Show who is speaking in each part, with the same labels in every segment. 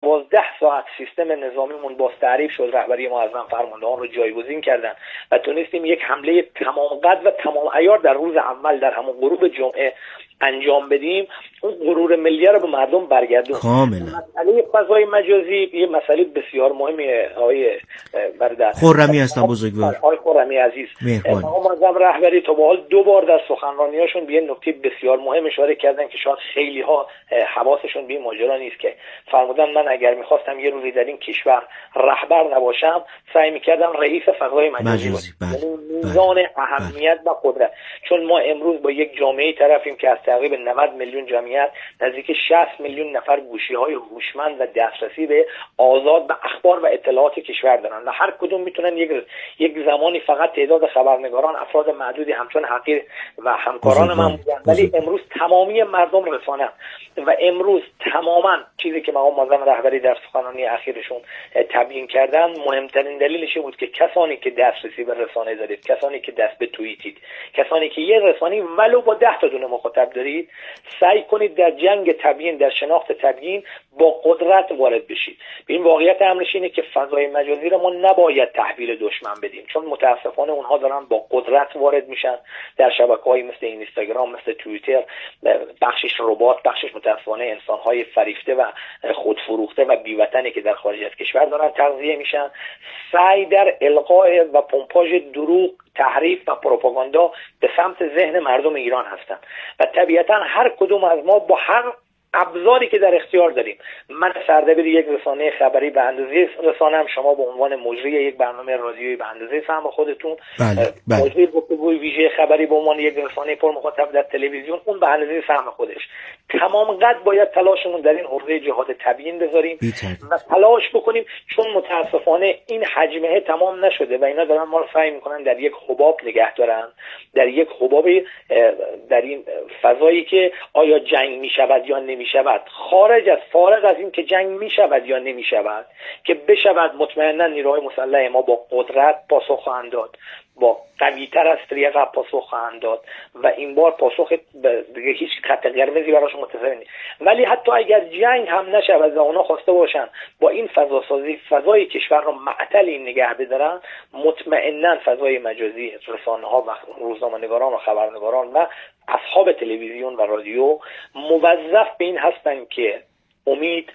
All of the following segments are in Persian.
Speaker 1: 12 ساعت سیستم نظامیمون باز تعریف شد، رهبری معظم فرماندهان رو جایگزین کردن و تونستیم یک حمله تمام قد و تمام عیار در روز اول در همون غروب جمعه انجام بدیم. اون غرور ملی رو به مردم برگردون. مسئله فضای مجازی یه مسئله بسیار مهمیه آقای برادر.
Speaker 2: خرمی هستم بزرگوار.
Speaker 1: آقای خرمی عزیز، معظم رهبری تا به حال 2 بار در سخنرانیاشون به یه نکته بسیار مهم اشاره کردن که شاید خیلی ها حواسشون به این ماجرا نیست، که فرمودن من اگر میخواستم یه روزی در این کشور رهبر نباشم سعی میکردم رئیس فضای مجازی باشم. میزان اهمیت و قدرت، چون ما امروز با یک جامعه طرفیم که از تقریبا 90 میلیون جمعیت نزدیک 60 میلیون نفر گوشی‌های هوشمند و دسترسی به آزاد به اخبار و اطلاعات کشور دارن و هر کدوم میتونن یک زمانی فقط تعداد خبرنگاران افراد معدودی همچون حقیر و همکاران من بودن، ولی امروز تمامی مردم رسانه و امروز تماما چیزی که مقام معظم رهبری در سخنرانی اخیرشون تبیین کردن مهمترین دلیلش بود که کسانی که دسترسی به رسانه دارید، کسانی که دست به توییتید، کسانی که یه رسانه ولو با 10 تا دونه مخاطب دارید، سعی کنید در جنگ تبیین، در شناخت تبیین با قدرت وارد بشید. این واقعیت امرش اینه که فضای مجازی رو ما نباید تحویل دشمن بدیم، چون متاسفانه اونها دارن با قدرت وارد میشن در شبکه‌های مثل اینستاگرام، مثل توییتر، بخشش ربات، بخشش متاسفانه انسان‌های فریفته و خودفروخته و بی‌وطنی که در خارج از کشور دارن تغذیه میشن. سعی در القاء و پمپاژ دروغ، تحریف و پروپاگاندا به سمت ذهن مردم ایران هستند و طبیعتا هر کدوم از ما با هر ابزاری که در اختیار داریم، من سردبیر یک رسانه خبری به اندازه رسانه‌ام، شما به عنوان مجری یک برنامه رادیویی به اندازه سهم خودتون، مجری گفتگوی ویژه خبری به عنوان یک رسانه پر مخاطب در تلویزیون، اون به اندازه سهم خودش. تمام قد باید تلاشمون در این حوزه جهاد تبیین بذاریم و تلاش بکنیم، چون متاسفانه این حجمه تمام نشده و اینا دارن ما رو سعی میکنن در یک حباب نگه دارن، در یک حباب، در این فضایی که آیا جنگ میشود یا نمیشود، فارغ از این که جنگ میشود یا نمیشود، که بشود مطمئنا نیروهای مسلح ما با قدرت پاسخ خواهند داد، با قوی‌تر از طریق پاسخ خواهند داد و این بار پاسخ دیگه هیچ خط قرمزی براشون متصور نیست. ولی حتی اگر جنگ هم نشود و اونا خواسته باشن با این فضاسازی فضای کشور رو معطل این نگه بدارن، مطمئنا فضای مجازی، رسانه‌ها و روزنامه‌نگاران و خبرنگاران و اصحاب تلویزیون و رادیو موظف به این هستند که امید،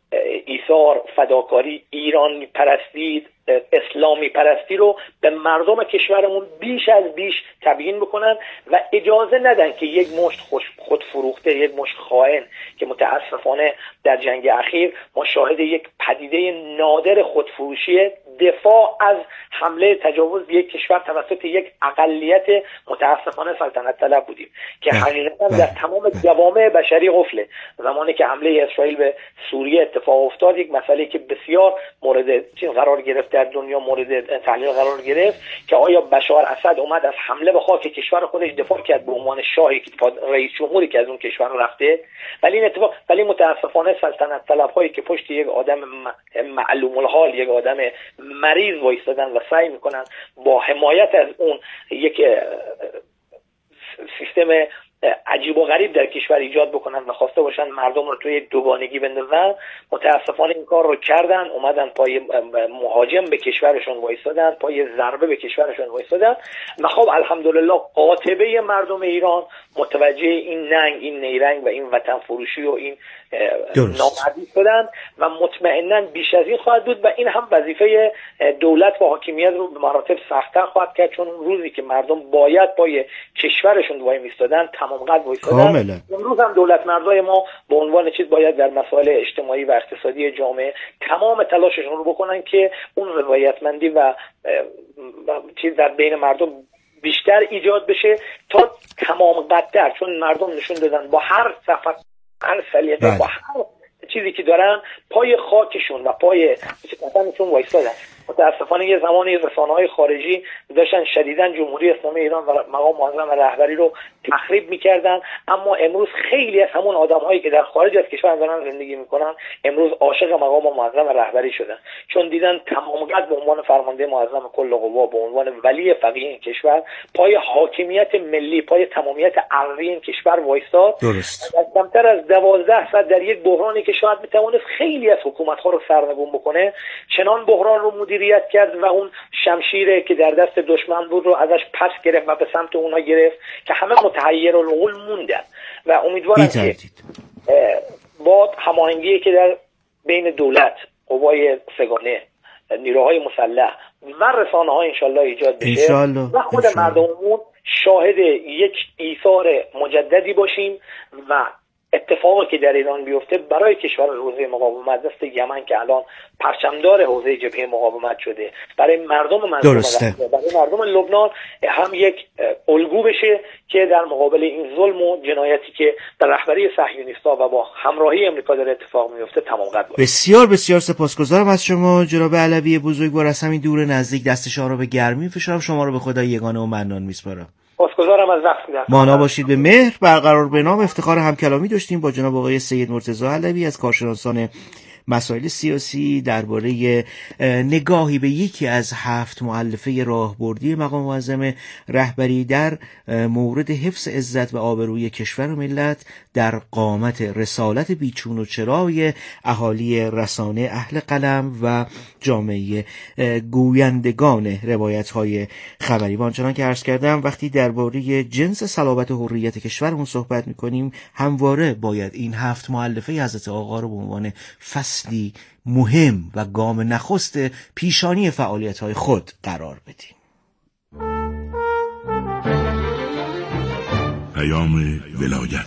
Speaker 1: ایثار، فداکاری، ایرانی پرستی، اسلامی پرستی رو به مردم کشورمون بیش از بیش تبیین بکنن و اجازه ندن که یک مشت خود فروخته، یک مشت خائن که متاسفانه در جنگ اخیر ما شاهد یک پدیده نادر خودفروشی دفاع از حمله تجاوز به یک کشور توسط یک اقلیت متاسفانه سلطنت طلب بودیم که حقیقتا در تمام جوامع بشری قفله. زمانی که حمله اسرائیل به سوریه اتفاق افتاد، یک مسئله که بسیار مورد چین قرار گرفت در دنیا، مورد تحلیل قرار گرفت که آیا بشار اسد اومد از حمله به خاک کشور خودش دفاع کرد به عنوان شاهی که رئیس جمهوری که از اون کشور رفته، ولی متاسفانه سلطنت طلب‌هایی که پشت یک آدم معلوم الحال، یک آدم مریض وایستادن و سعی میکنن با حمایت از اون یک سیستم عجیب و غریب در کشور ایجاد بکنن و خواسته باشن مردم رو توی دوگانگی بندازن، متاسفانه این کار رو کردن، اومدن پای مهاجم به کشورشون وایسادن، پای ضربه به کشورشون وایسادن و خب الحمدلله قاطبه مردم ایران متوجه این ننگ، این نیرنگ و این وطن فروشی و این نامردی شدن و مطمئنا بیش از این خواهد بود و این هم وظیفه دولت و حاکمیت رو به مراتب سخت‌تر خواهد کرد، چون روزی که مردم باید پای کشورشون وای میستادن تمام قد وایسادن. امروز هم دولت مردای ما به عنوان چیز باید در مسائل اجتماعی و اقتصادی جامعه تمام تلاششون رو بکنن که اون رضایتمندی و چیز در بین مردم بیشتر ایجاد بشه تا تمام قدر، چون مردم نشون دادن با هر صفت، هر سلیقه، با هر چیزی که دارن پای خاکشون و پای وطنشون وایسادن. متاسفانه یه زمانی رسانه‌های خارجی داشتن شدیداً جمهوری اسلامی ایران و مقام معظم رهبری رو تخریب می‌کردن، اما امروز خیلی از همون آدم‌هایی که در خارج از کشور دارن زندگی می‌کنن امروز عاشق مقام معظم رهبری شدن، چون دیدن تمام قد به عنوان فرمانده معظم کل قوا، به عنوان ولی فقیه این کشور پای حاکمیت ملی، پای تمامیت ارضی این کشور وایستاد.
Speaker 2: درست.
Speaker 1: کمتر از 12 ساعت در یک بحرانی که شاید میتوانست خیلی از حکومت‌ها رو سرنگون بکنه، چنان بحران رو مدیریت کرد و اون شمشیره که در دست دشمن بود رو ازش پس گرفت و به سمت اونها گرفت که همه متحیرالعقول موندن و امیدوارم که با هماهنگی که در بین دولت، قوای سگانه، نیروهای مسلح و رسانه‌ها انشالله ایجاد بشه و خود مردممون شاهد یک ایثار مجددی باشیم و اتفاقی که در ایران بیفته برای کشور حوزه مقاومت مثل یمن که الان پرچمدار حوزه جبهه مقاومت شده، برای مردم برای مردم لبنان هم یک الگو بشه که در مقابل این ظلم و جنایتی که در رهبری صهیونیست‌ها و با همراهی امریکا داره اتفاق میفته تمام قد باشه.
Speaker 2: بسیار بسیار سپاسگزارم از شما جناب علوی بزرگوار، از همین دور نزدیک دست شما رو به گرمی فشارم، شما رو به خدای یگانه و منان میسپارم.
Speaker 1: سپاسگزارم از وقتی داشتید.
Speaker 2: مانا باشید به مهر برقرار به نام. افتخار همکلامی داشتیم با جناب آقای سید مرتضی علوی از کارشناسان مسائل سیاسی درباره نگاهی به یکی از 7 مؤلفه راهبردی مقام معظم رهبری در مورد حفظ عزت و آبروی کشور و ملت در قامت رسالت بیچون و چرای اهالی رسانه، اهل قلم و جامعه گویندگان روایت‌های خبری. و آنچنان که عرض کردم وقتی درباره جنس صلابت و حریت کشورمون صحبت می‌کنیم همواره باید این 7 مؤلفه حضرت آقا رو به عنوان فصلی مهم و گام نخست پیشانی فعالیت‌های خود قرار بدیم.
Speaker 3: پیام ولایت.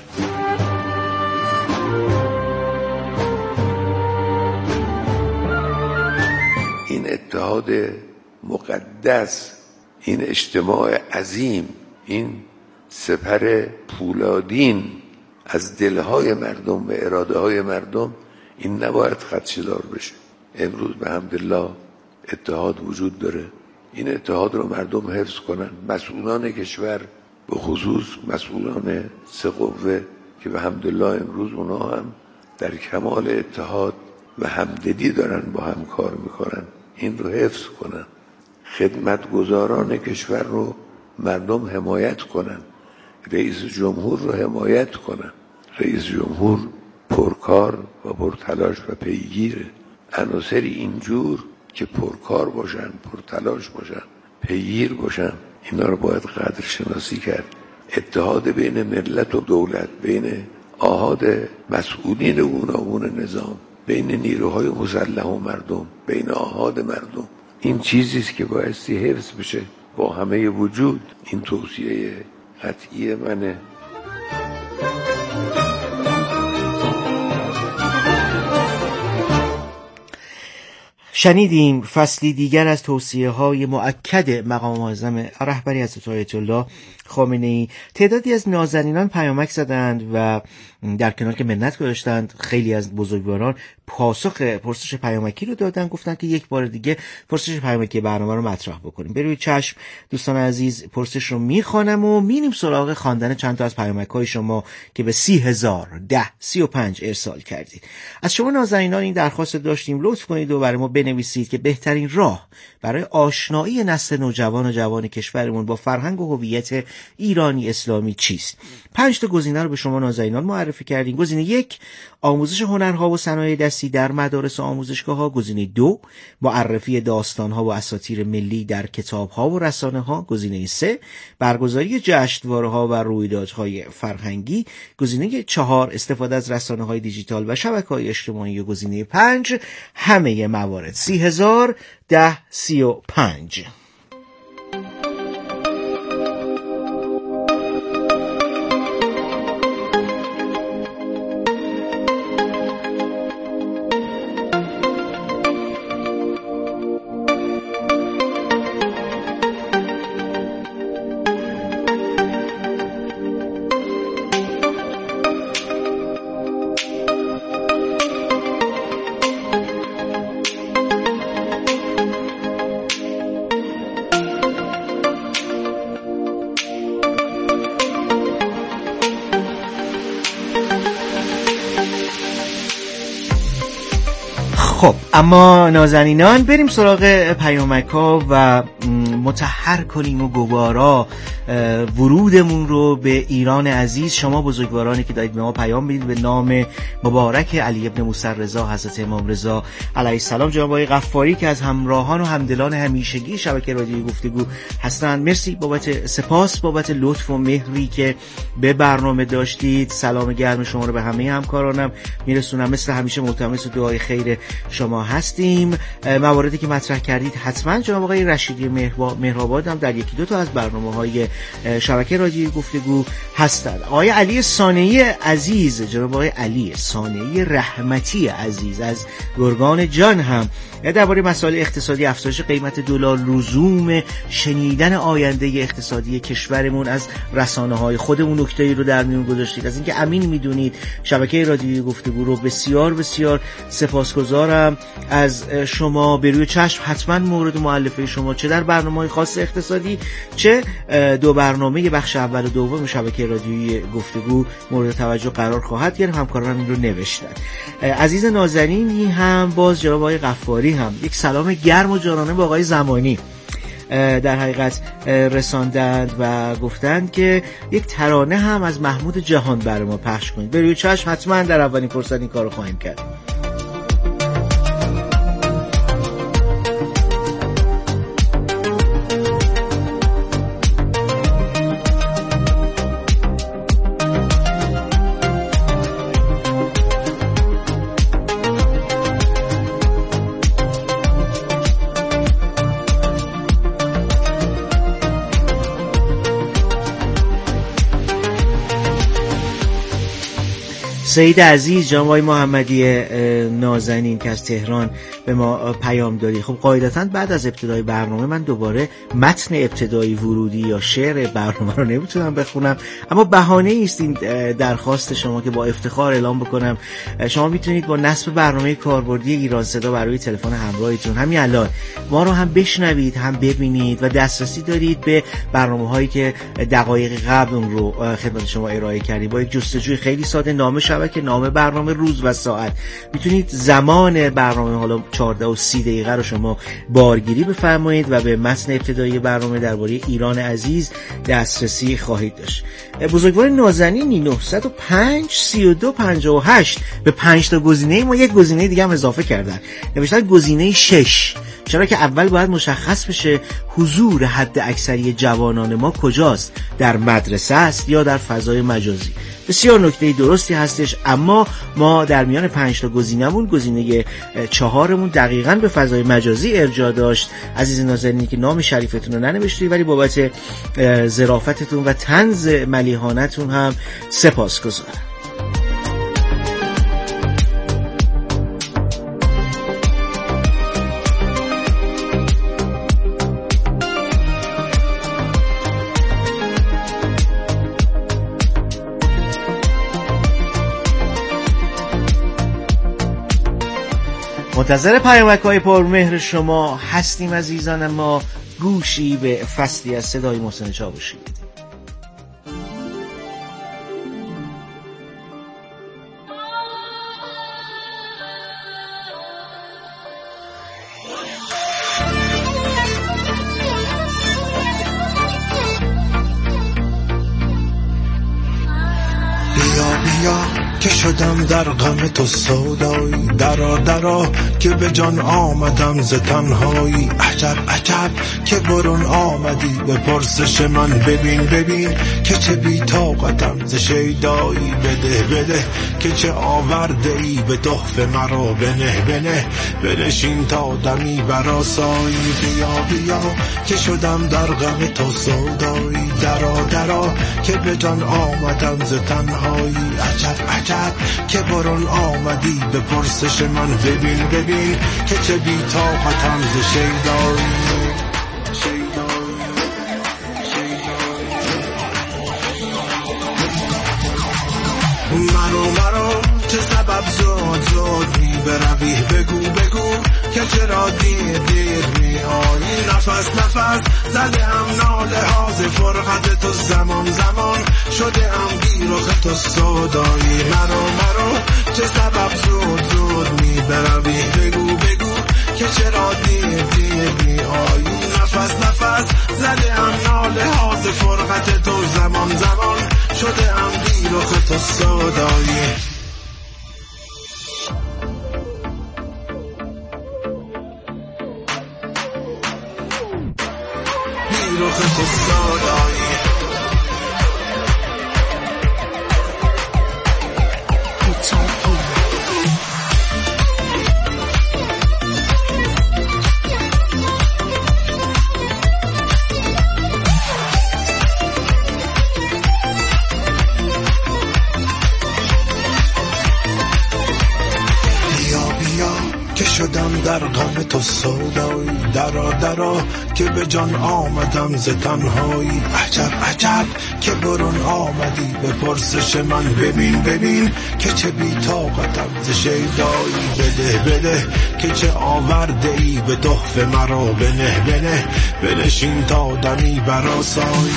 Speaker 4: این اتحاد مقدس، این اجتماع عظیم، این سپر پولادین از دلهای مردم و اراده های مردم، این نباید خدشه‌دار بشه. امروز به حمدالله اتحاد وجود داره. این اتحاد رو مردم حفظ کنن، مسئولان کشور به خصوص مسئولان 3 قوه که به حمدالله امروز اونا هم در کمال اتحاد و همدلی دارن با هم کار میکنن، این رو حفظ کنن. خدمتگزاران کشور رو مردم حمایت کنن، رئیس جمهور رو حمایت کنن. رئیس جمهور پرکار و پرتلاش و پیگیره. عناصری اینجور که پرکار باشن، پرتلاش باشن، پیگیر باشن، اینا رو باید قدر شناسی کرد. اتحاد بین ملت و دولت، بین آحاد مسئولین گوناگون نظام، بین نیروهای مسلح و مردم، بین آحاد مردم، این چیزیست که بایستی حفظ بشه با همه وجود. این توصیه قطعی منه.
Speaker 2: شنیدیم فصلی دیگر از توصیه‌های مؤکد مقام معظم رهبری حضرت آیت الله خامنه‌ای. تعدادی از نازنینان پیامک زدند و در کنار که منت گذاشتند، خیلی از بزرگواران پاسخ پرسش پیامکی رو دادن، گفتن که یک بار دیگه پرسش پیامکی برنامه رو مطرح بکنیم. بروی چشم دوستان عزیز، پرسش رو میخوانم و میریم سراغ خواندن چند تا از پیامک‌های شما که به 30,035 ارسال کردید. از شما نازنینان این درخواست داشتیم لطف کنید و برای ما بنویسید که بهترین راه برای آشنایی نسل نوجوان و جوان کشورمون با فرهنگ و هویت ایرانی اسلامی چیست؟ 5 تا گزینه رو به شما نازنینان معرفی کردیم. گزینه 1 آموزش هنرها و صنایع دستی در مدارس و آموزشگاه‌ها. گزینه 2 معرفی داستان‌ها و اساطیر ملی در کتاب‌ها و رسانه‌ها. گزینه 3 برگزاری جشنواره‌ها و رویدادهای فرهنگی. گزینه 4 استفاده از رسانه‌های دیجیتال و شبکه‌های اجتماعی. و گزینه 5 همه موارد. 30,035. خب اما نازنینان بریم سراغ پیامک‌ها و مطهر کنیم و گوارا ورودمون رو به ایران عزیز. شما بزرگوارانی که دارید به ما پیام میدید به نام مبارک علی ابن موسی رضا حضرت امام رضا علیه السلام، جناب آقای غفاری که از همراهان و همدلان همیشگی شبکه رادیویی گفتگو هستند، مرسی سپاس بابت لطف و مهری که به برنامه داشتید. سلام گرم شما رو به همه همکارانم میرسونم. مثل همیشه ملتمس دعای خیر شما هستیم. مواردی که مطرح کردید حتما جناب آقای رشیدی مهرآباد هم در یکی دو تا از برنامه‌های شبکه رادیویی گفتگو هستند. آقای علی صانعی عزیز، جناب آقای علی صانعی رحمتی عزیز از گرگان جان هم درباره مسائل اقتصادی، افزایش قیمت دلار، لزوم شنیدن آینده اقتصادی کشورمون از رسانه‌های خودمون نکته‌ای رو در میون گذاشتید. از اینکه امین میدونید شبکه رادیویی گفتگو رو بسیار بسیار سپاسگزارم از شما. به روی چشم حتما مورد مؤلفه شما چه در برنامه‌های خاص اقتصادی چه دو برنامه بخش اول و دوم شبکه رادیویی گفتگو مورد توجه قرار خواهد گرفت. همکارانم این رو نوشتن. عزیز نازنینی هم باز جناب آقای غفاری هم یک سلام گرم و جانانه به آقای زمانی در حقیقت رساندند و گفتند که یک ترانه هم از محمود جهان برای ما پخش کنید. به روی چشم حتما در اولین فرصت این کارو خواهیم کرد. سید عزیز، جناب آقای محمدی نازنین که از تهران به ما پیام دادی. خب قاعدتاً بعد از ابتدای برنامه من دوباره متن ابتدایی ورودی یا شعر برنامه رو نمیتونم بخونم، اما بهانه است این درخواست شما که با افتخار اعلام بکنم شما میتونید با نصب برنامه کاربردی ایران صدا برای تلفن همراهتون همین الان ما رو هم بشنوید هم ببینید و دسترسی دارید به برنامه‌هایی که دقایق قبل اون رو خدمت شما ارائه کردیم. با یک جستجوی خیلی ساده نام شبکه، نام برنامه، روز و ساعت میتونید زمان برنامه حالا 14 و 30 دقیقه رو شما بارگیری بفرمایید و به متن ابتدایی برنامه درباره ایران عزیز دسترسی خواهید داشت. بزرگوار نازنینی 905 32 58 به 5 تا گزینه ما یک گزینه دیگه هم اضافه کردن، نوشتن گزینه 6، چرا که اول باید مشخص بشه حضور حد اکثری جوانان ما کجاست، در مدرسه است یا در فضای مجازی. بسیار نکته درستی هستش، اما ما در میان 5 تا گزینه‌مون گزینه 4مون دقیقاً به فضای مجازی ارجاع داشت. عزیز نازنینی که نام شریفتون رو ننوشتید ولی بابت ظرافتتون و طنز ملیحانتون هم سپاسگزارم. منتظر پیامک‌های پرمهر شما هستیم عزیزان، ما گوشی به فصلی از صدای محسن چاوشی بدیم.
Speaker 5: که شدم در غم تو سودایی، درا درا که به جان آمدم ز تنهایی. عجب عجب که برون آمدی به پرسش من، ببین ببین که چه بی طاقتم ز شیدایی. بده بده که چه آورده ای به تحفه مرا، بنه بنه بنشین تا دمی برآسایی. بیا بیا که شدم در غم تو سودایی، درا درا که به جان آمدم ز تنهایی. عجب عجب که برون آمدی به پرسش من، ببین ببین که چه بی طاقتم ز شیدایی. مرو چه سبب زود می بروی، بگو بگو که چرا دیر می آیی. نفس زده هم ناله ها ز فرقت تو، زمان شده هم بیرخ تو سودایی. مرو چه سبب زود می بروی، بگو صدایی بیرخ تو صدایی شدم در غم تو سودایی درا که به جان آمدم ز تنهایی عجب عجب که برون آمدی به پرسش من ببین که چه بی طاقتم ز شیدایی بده که چه آورده ای به تحفه مرا بنه بنشین تا دمی برآسایی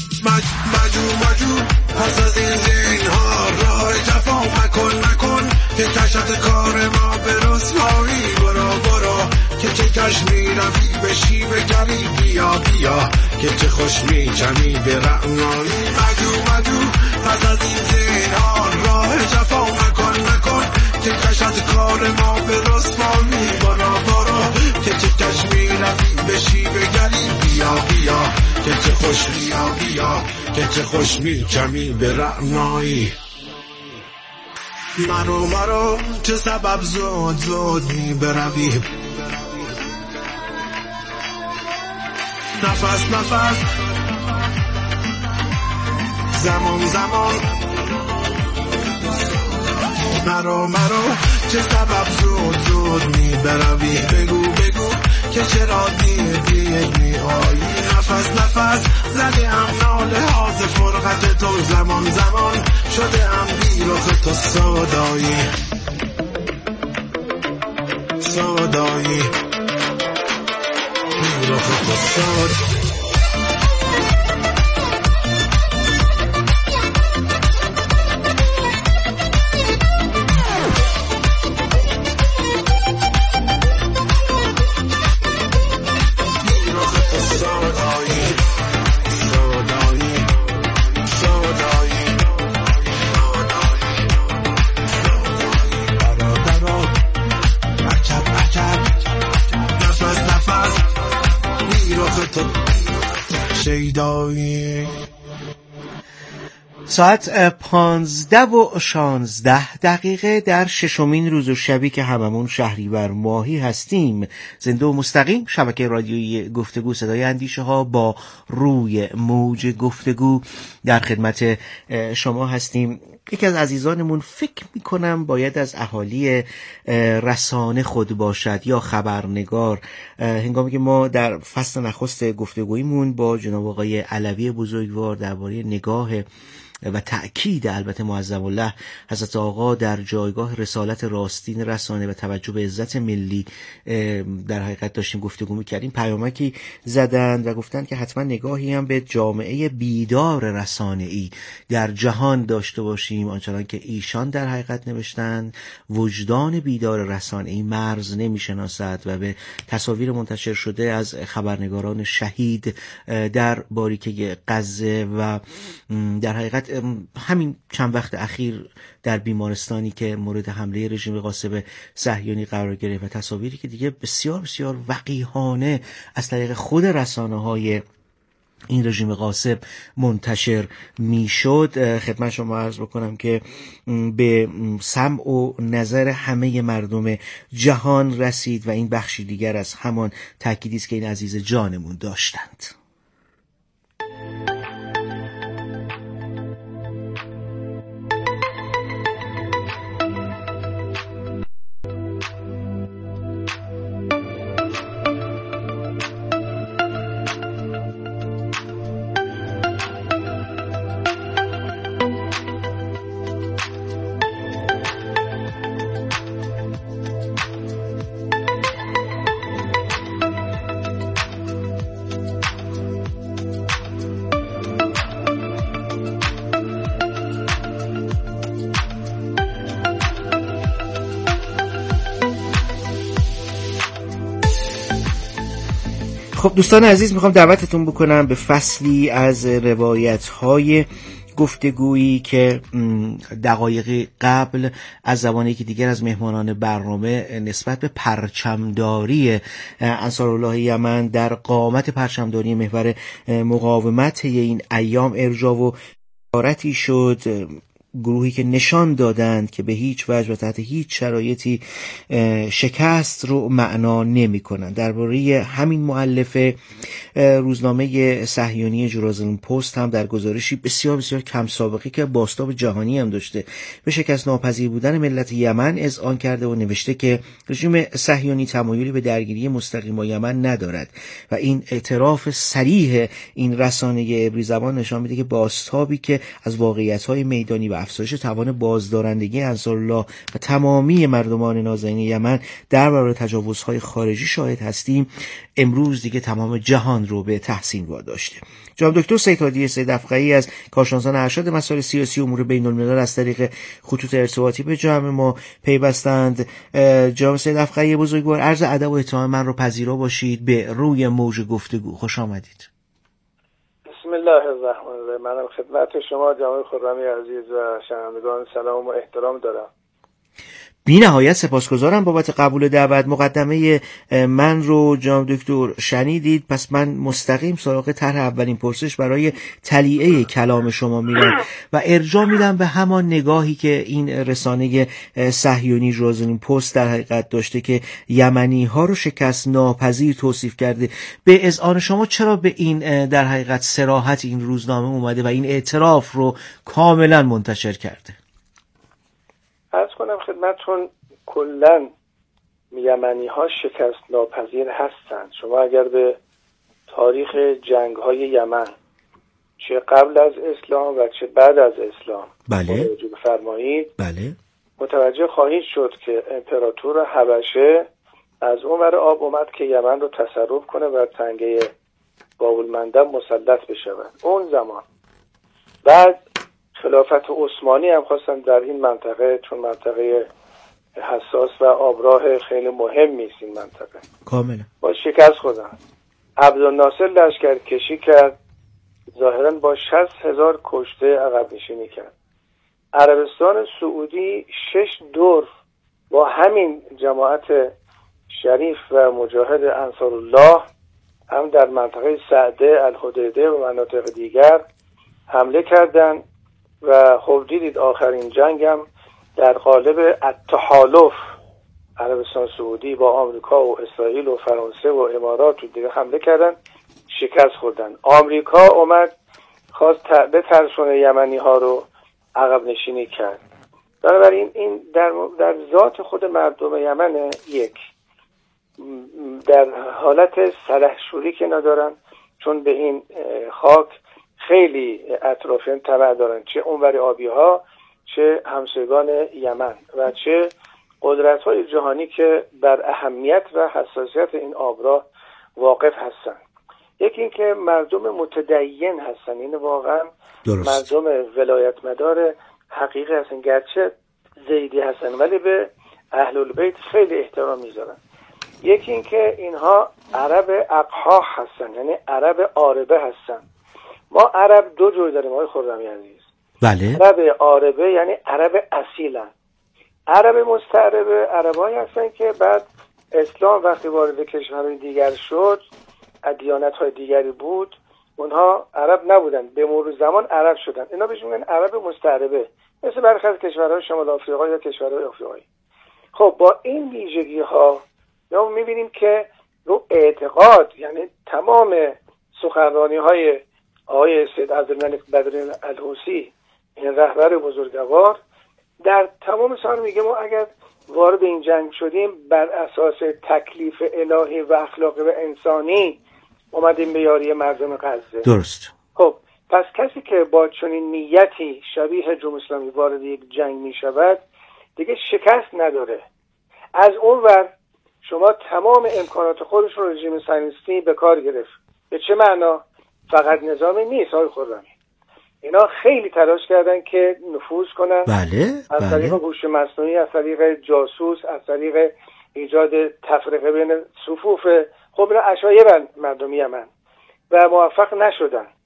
Speaker 5: مجو پس از این زینها راه جفا مکن که کشت کار ما به رسوایی برو که چه کش می روی به شیوه گری بیا که چه خوش می چمی به رعنایی مجو پس از این زینها راه جفا مکن که کشت کار ما به رسوایی برو که چه کش می روی به شیوه گری بیا که چه خوش بیا که چه خوش می چمی به رعنایی مرو چه سبب زود می بروی نفس زمان مرو چه سبب زود می بروی بگو که چرا دیر می آیی نفس زده ام ناله ها ز فرقت تو زمان شده ام بیرخ تو صدایی بیرخ تو صدایی
Speaker 2: ساعت 15:16 در ششمین روز و شبی که هممون شهریور ماهی هستیم، زنده و مستقیم شبکه رادیویی گفتگو صدای اندیشه ها با روی موج گفتگو در خدمت شما هستیم. یکی از عزیزانمون فکر میکنم باید از اهالی رسانه خود باشد یا خبرنگار. هنگامی که ما در فصل نخست گفتگویمون با جناب آقای علوی بزرگوار درباره نگاه و تأکید البته معظم الله حضرت آقا در جایگاه رسالت راستین رسانه و توجه به عزت ملی در حقیقت داشتیم گفتگو می‌کردیم، پیامکی زدند و گفتند که حتما نگاهی هم به جامعه بیدار رسانه‌ای در جهان داشته باشیم. آنچنان که ایشان در حقیقت نوشتند، وجدان بیدار رسانه‌ای مرز نمی‌شناسد و به تصاویر منتشر شده از خبرنگاران شهید در باریکه غزه و در حقیقت همین چند وقت اخیر در بیمارستانی که مورد حمله رژیم غاصب صهیونی قرار گرفت و تصاویری که دیگه بسیار بسیار وقیحانه از طریق خود رسانه‌های این رژیم غاصب منتشر میشد، خدمت شما عرض بکنم که به سمع و نظر همه مردم جهان رسید و این بخشی دیگر از همان تأکیدی است که این عزیز جانمون داشتند. خب دوستان عزیز، میخوام دعوتتون بکنم به فصلی از روایت‌های گفتگویی که دقایقی قبل از زبان یکی دیگر از مهمانان برنامه نسبت به پرچمداری انصارالله یمن در قامت پرچمداری محور مقاومت این ایام ارجاع و اشارتی شد، گروهی که نشان دادند که به هیچ وجه و تحت هیچ شرایطی شکست رو معنا نمی کنند. درباره همین مؤلف روزنامه صهیونی جروزالم پست هم در گزارشی بسیار بسیار کم سابقه که بازتاب جهانی هم داشته به شکست ناپذیر بودن ملت یمن اذعان کرده و نوشته که رژیم صهیونی تمایلی به درگیری مستقیم با یمن ندارد و این اعتراف صریح این رسانه عبری زبان نشان میده که بازتابی که از واقعیت‌های میدانی و افزایش توان بازدارندگی انصارالله و تمامی مردمان نازنین یمن در برابر تجاوزهای خارجی شاهد هستیم امروز دیگه تمام جهان رو به تحسین واداشته. جناب دکتر سید هادی سید افقعی از کارشناسان ارشد مسائل سیاسی و امور بین الملل از طریق خطوط ارتباطی به جمع ما پیوستند. جناب سید افقعی بزرگوار، عرض ادب و احترام من رو پذیرا باشید به روی موج گفتگو. خوش آمدید.
Speaker 6: بسم الله الرحمن الرحیم. منم خدمت شما جناب خرمی عزیز و شنوندگان سلام و احترام دارم.
Speaker 2: بی نهایت سپاسگزارم بابت قبول دعوت. مقدمه من رو جناب دکتر شنیدید، پس من مستقیم سراغ طرح اولین پرسش برای تلیعه کلام شما میرم و ارجاع میدم به همان نگاهی که این رسانه صهیونی جروزالم پست در حقیقت داشته که یمنی ها رو شکست ناپذیر توصیف کرده. به اذعان شما چرا به این در حقیقت صراحت این روزنامه اومده و این اعتراف رو کاملا منتشر کرده؟
Speaker 6: عرض کنم خدمتتون کلن یمنی ها شکست ناپذیر هستند. شما اگر به تاریخ جنگ های یمن چه قبل از اسلام و چه بعد از اسلام توجه بفرمایید متوجه خواهید شد که امپراتور حبشه از اون ور آب اومد که یمن رو تصرف کنه و تنگه بابالمندب مسلط بشود. اون زمان بعد خلافت عثمانی هم خواستن در این منطقه، چون منطقه حساس و آبراه خیلی مهمی است این منطقه،
Speaker 2: کاملا
Speaker 6: با شکست خوردن. عبدالناصر لشکر کشی کرد، ظاهرا با 60,000 کشته عقب نشینی کرد. عربستان سعودی 6 دور با همین جماعت شریف و مجاهد انصارالله هم در منطقه سعده، الحدیده و مناطق دیگر حمله کردند و خب دیدید آخرین جنگ هم در قالب التحالف عربستان سعودی با آمریکا و اسرائیل و فرانسه و امارات و دیگه حمله کردن، شکست خوردن. آمریکا اومد خواست بترسونه یمنی ها رو، عقب نشینی کرد. بنابراین این در ذات خود مردم یمن یک در حالت سلحشوری که ندارن، چون به این خاک خیلی اطرافیان طمع دارن، چه اونور آبی ها چه همسایگان یمن و چه قدرت های جهانی که بر اهمیت و حساسیت این آبراه واقف هستن. یکی این که مردم متدین هستن، این واقعا درست. مردم ولایت مدار حقیقی هستن، گرچه زیدی هستن ولی به اهل البیت خیلی احترام میذارن. یکی این که اینها عرب اقحاح هستن، یعنی عرب عاربه هستن. ما عرب دو جور داریم آقای خرمی عزیز.
Speaker 2: بله.
Speaker 6: عرب عاربه یعنی عرب اصیلن. عرب مستعربه عربایی هستن که بعد اسلام وقتی وارد کشورهای دیگر شد، دیانت‌های دیگری بود، اونها عرب نبودن، به مرور زمان عرب شدن. اینا بهش میگن عرب مستعربه، مثل برخی از کشورهای شمال آفریقا یا کشورهای آفریقایی. خب با این ویژگی‌ها ما می‌بینیم که رو اعتقاد، یعنی تمام سخنرانی‌های آقای سید عبدالملک بدرالدین الحوثی، این رهبر بزرگوار، در تمام سال میگه ما اگر وارد این جنگ شدیم بر اساس تکلیف الهی و اخلاقی و انسانی اومدیم به یاری مردم غزه.
Speaker 2: درست.
Speaker 6: خب پس کسی که با چنین نیتی شبیه جمهوری اسلامی وارد یک جنگ میشود دیگه شکست نداره. از اون ور شما تمام امکانات خودش رو رژیم صهیونیستی به کار گرفت. به چه معنا؟ فقط نظامی نیست آقای خرمی، اینا خیلی تلاش کردن که نفوذ کنن.
Speaker 2: بله.
Speaker 6: از طریق هوش مصنوعی، از طریق جاسوس، از طریق ایجاد تفرقه بین صفوف خب اینا عشایرن مردم یمن و موفق نشدن.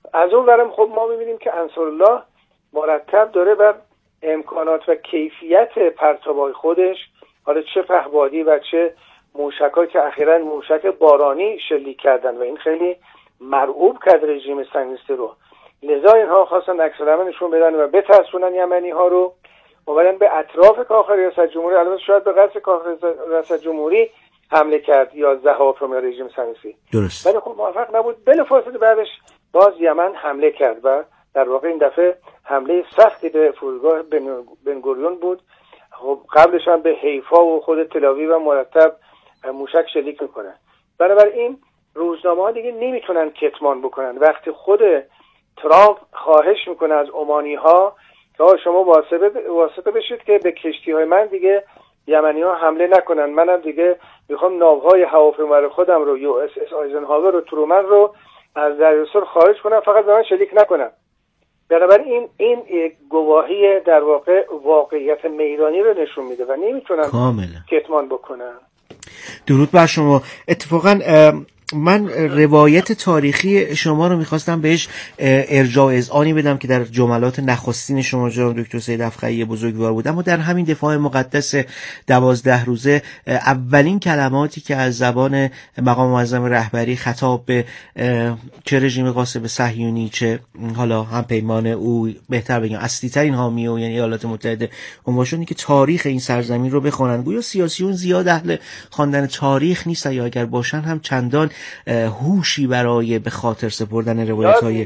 Speaker 6: از اون ورم خب ما می‌بینیم که انصارالله مرتب داره و امکانات و کیفیت پرتاب‌های خودش، حالا چه پهبادی و چه موشک‌هایی که اخیراً موشک بارانی شلیک کردن و این خیلی مرعوب کرد رژیم صهیونیستی رو، لذا اینها خواستن عکس‌العمل نشون بدن و بترسونن یمنی‌ها رو، اومدن به اطراف کاخ ریاست جمهوری، البته شاید به قصد کاخ ریاست جمهوری حمله کرد 11 آپریل رژیم صهیونیستی.
Speaker 2: درست.
Speaker 6: ولی خب موفق نبود. بلافاصله بعدش باز یمن حمله کرد و در واقع این دفعه حمله سختی به فرودگاه بنگوریون بود. خب قبلش هم به حیفا و خود تل‌آویو هم مرتب موشک شلیک میکنن. بنابراین روزنامه‌ها دیگه نمیتونن کتمان بکنن. وقتی خود ترامپ خواهش میکنه از عمانی‌ها که شما واسطه بشید که به کشتی‌های من دیگه یمنی‌ها حمله نکنن، منم دیگه میخوام ناوهای هواپیمای خودم رو USS آیزنهاور و ترومن رو از دریای سرخ خارج کنم، فقط به من شلیک نکنن. بنابراین این یک گواهی در واقع واقعیت میدانی رو نشون میده و نمیتونن کتمان بکنن.
Speaker 2: درود بر شما. اتفاقا من روایت تاریخی شما رو میخواستم بهش ارجاع اذعانی بدم که در جملات نخستین شما جناب دکتر سید افقی بزرگوار بود، اما در همین دفاع مقدس 12 روزه اولین کلماتی که از زبان مقام معظم رهبری خطاب به چه رژیم غاصب صهیونی چه حالا هم پیمان او، بهتر بگم اصلی ترین حامی او یعنی ایالات متحده، اون شد که تاریخ این سرزمین رو بخونن. گویا سیاسیون زیاد اهل خواندن تاریخ نیستن یا اگر باشن هم چندان هوشی برای به خاطر سپردن روایت‌های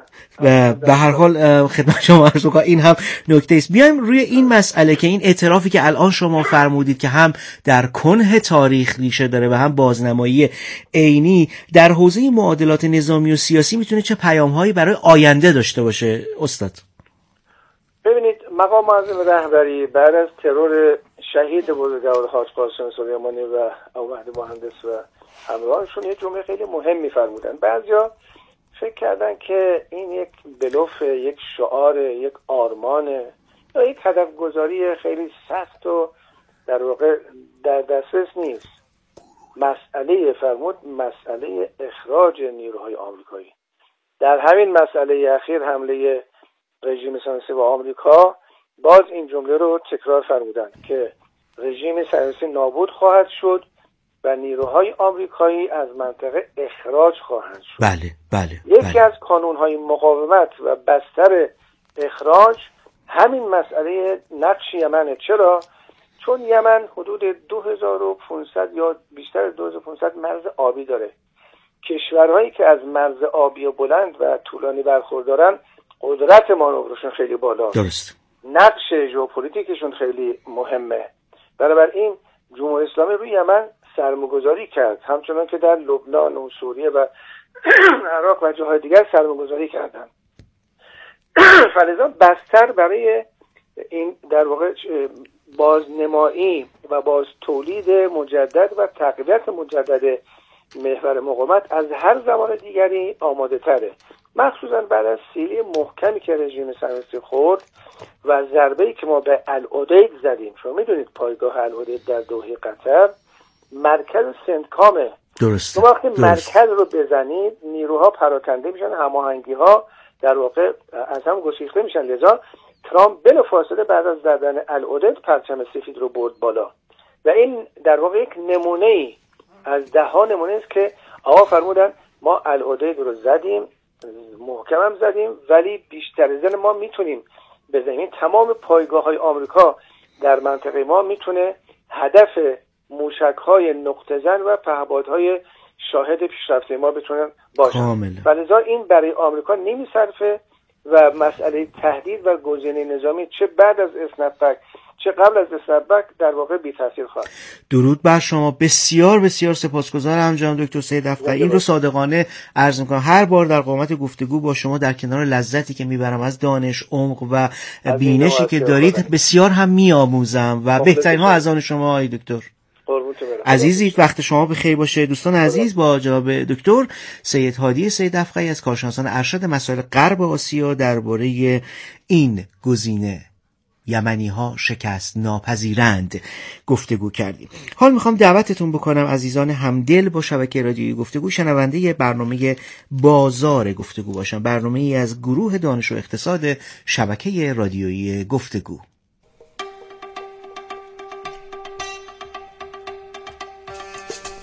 Speaker 2: به هر حال خدمت شما عرض کنم این هم نکته است. بیایم روی این مسئله که این اعترافی که الان شما فرمودید که هم در کنه تاریخ ریشه داره و هم بازنمایی عینی در حوزه معادلات نظامی و سیاسی میتونه چه پیام‌هایی برای آینده داشته باشه استاد؟
Speaker 6: ببینید مقام معظم رهبری بعد از ترور شهید بزرگوار حاج قاسم سلیمانی و ابو مهدی مهندس و همراهشون یه جمله خیلی مهمی فرمودن. بعضیا فکر کردن که این یک بلوف، یک شعار، یک آرمان یا یک هدف گذاری خیلی سخت و در واقع در دسترس نیست. مسئله فرمود مسئله اخراج نیروهای آمریکایی. در همین مسئله اخیر حمله رژیم صهیونیستی با آمریکا باز این جمله رو تکرار فرمودن که رژیم صهیونیستی نابود خواهد شد و نیروهای آمریکایی از منطقه اخراج خواهند شد.
Speaker 2: بله.
Speaker 6: یکی از کانونهای مقاومت و بستر اخراج همین مسئله نقش یمنه. چرا؟ چون یمن حدود 2500 یا بیشتر 2500 مرز آبی داره. کشورهایی که از مرز آبی بلند و طولانی برخوردارن قدرت مانورشون خیلی بالا.
Speaker 2: درست.
Speaker 6: نقش ژئوپلیتیکشون خیلی مهمه. بنابراین جمهوری اسلامی روی یمن سرمایه‌گذاری کرد، همچنان که در لبنان و سوریه و عراق و جاهای دیگر سرمایه‌گذاری کردن. فلذا بستر برای این در واقع بازنمایی و باز تولید مجدد و تقویت مجدد محور مقاومت از هر زمان دیگری آماده تره، مخصوصا بعد از سیلی محکمی که رژیم صهیونیستی خورد و ضربه‌ای که ما به العدید زدیم. شما میدونید پایگاه العدید در دوحه قطر مرکز سنتکامه.
Speaker 2: درسته.
Speaker 6: وقتی مرکز رو بزنید نیروها پراکنده میشن، هماهنگی‌ها در واقع از هم گسیخته میشن. لذا ترامپ بلافاصله بعد از زدن العدید پرچم سفید رو برد بالا و این در واقع یک نمونه‌ای از ده‌ها نمونه است که آقا فرمودن ما العدید رو زدیم، محکم زدیم، ولی بیشتر زن ما میتونیم بزنیم. تمام پایگاه‌های آمریکا در منطقه ما میتونه هدف موشک‌های نقطه زن و پهپادهای شاهد پیشرفته ما بتونن باشن. فلذا این برای آمریکا نمیصرفه و مسئله تهدید و گزینه نظامی چه بعد از اسنپبک چه قبل از اسنپبک در واقع بی تاثیر خواهد.
Speaker 2: درود بر شما. بسیار بسیار سپاسگزارم جناب دکتر سید افقی. این رو صادقانه عرض می‌کنم هر بار در قامت گفتگو با شما در کنار لذتی که میبرم از دانش، عمق و بینشی که دارید بسیار هم میآموزم و بهترین ها از آن شما آقای دکتر. عزیزی وقت شما بخیر باشه. دوستان عزیز، با جناب دکتر سید هادی سید افقی از کارشناسان ارشد مسائل غرب آسیا درباره این گزینه یمنی ها شکست ناپذیرند گفتگو کردیم. حال میخوام دعوتتون بکنم عزیزان همدل با شبکه رادیویی گفتگو شنونده برنامه بازار گفتگو باشن، برنامه ای از گروه دانش و اقتصاد شبکه رادیویی گفتگو.